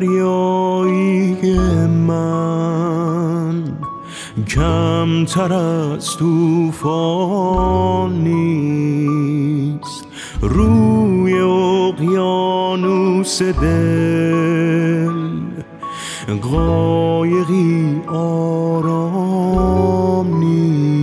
دریایی من کمتر از طوفان نیست، روی اقیانوس دل قایقی آرام نیست.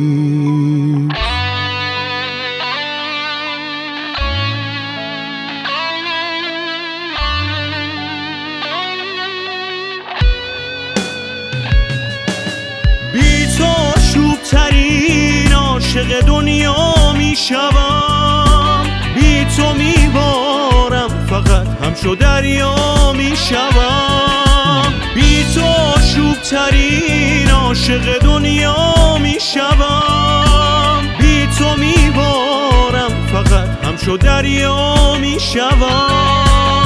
بی تو آشوب ترین عاشق دنیا می شوم، بی تو می بارم فقط همچو دریا می شوم، بی تو آشوب ترین عاشق دنیا می شوم، بی تو می بارم فقط همچو دریا می شوم.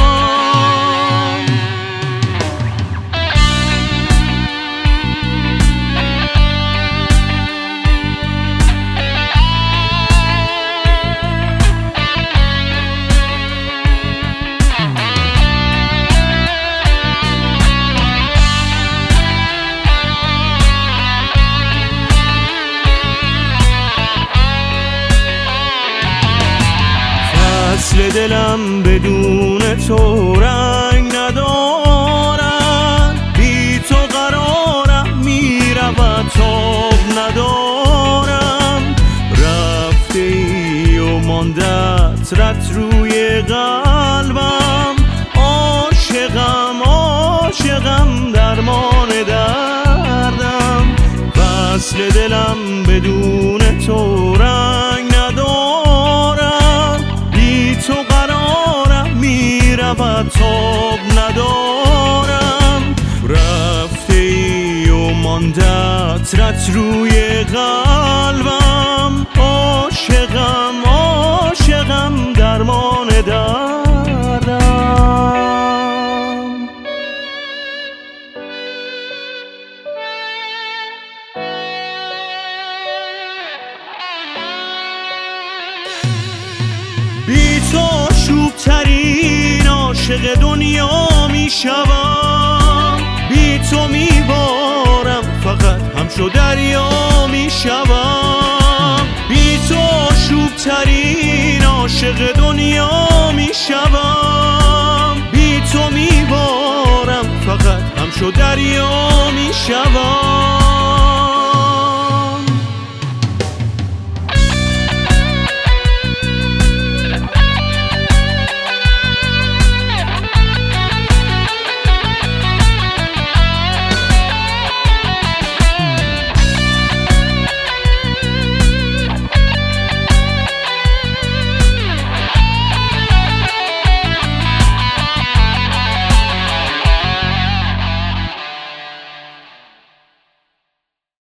فصل دلم بدون تو رنگ ندارد، بی تو قرارم میرود تاب ندارم، رفته ای و ماندت رد روی قلبم، عاشقم عاشقم درمان دردم. فصل دلم بدون تو رنگ ندارد، تو قرارم میرود تاب ندارم، رفته ای و ماندت رد روی قلبم، عاشقم عاشقم درمان دردم. بی تو آشوب ترین عاشق دنیا می شوم، بی تو می بارم فقط همچو دریا می شوم، بی تو آشوب ترین عاشق دنیا می شوم، بی تو می بارم فقط همچو دریا می شوم.